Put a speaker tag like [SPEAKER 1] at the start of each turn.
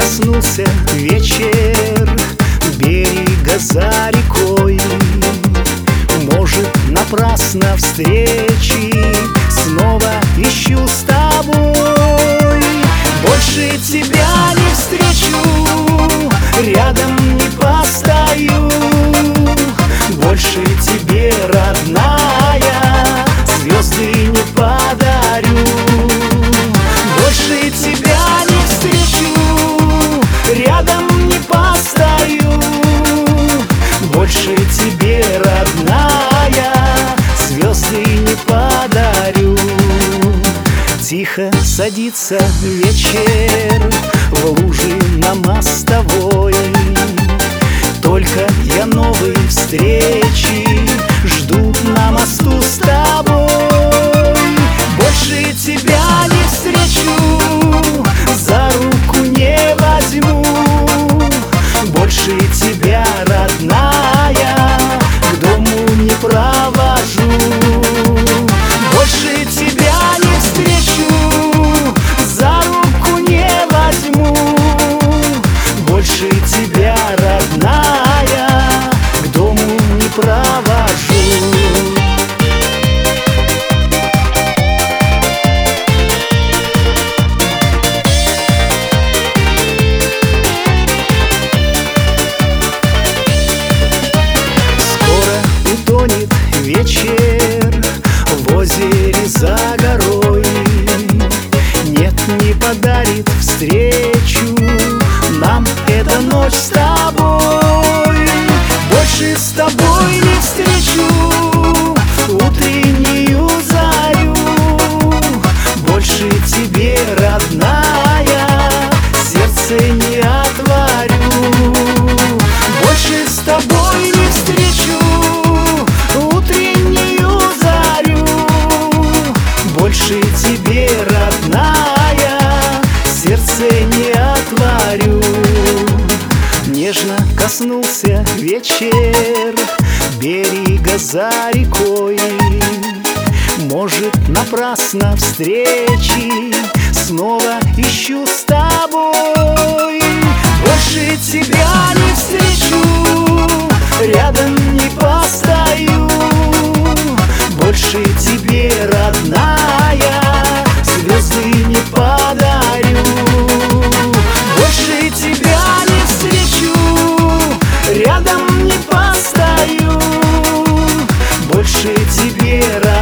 [SPEAKER 1] коснулся вечер берега за рекой. Может, напрасно встречи снова ищу с тобой. Больше тебя не встречу, рядом не постою. Больше тебе, родная, звезды не подарю. Больше тебя не встречу, рядом не постою. Больше тебе, родная, звезды не подарю. Тихо садится вечер в луже на мостовой. Только я новой встречи жду на мосту с тобой. Больше тебя не встречу, за руку не возьму. Больше тебя, родная, к дому не провожу. Больше тебя не встречу, за руку не возьму. Больше тебя, родная, к дому не провожу. Утонет вечер в озере за горой. Нет, не подарит встречу нам эта ночь с тобой. Больше с тобой не встречу утреннюю зарю. Больше тебе, родная, сердце не отворю. Больше с тобой не встречу утреннюю зарю. Больше тебе, родная, сердце не отворю. Нежно коснулся вечер берега за рекой. Может, напрасно встречи снова ищу с тобой. Больше тебя не встречу, рядом не постою. Больше тебе, родная, звезды не подарю. Больше тебя не встречу, рядом не постою. Больше тебе, родная,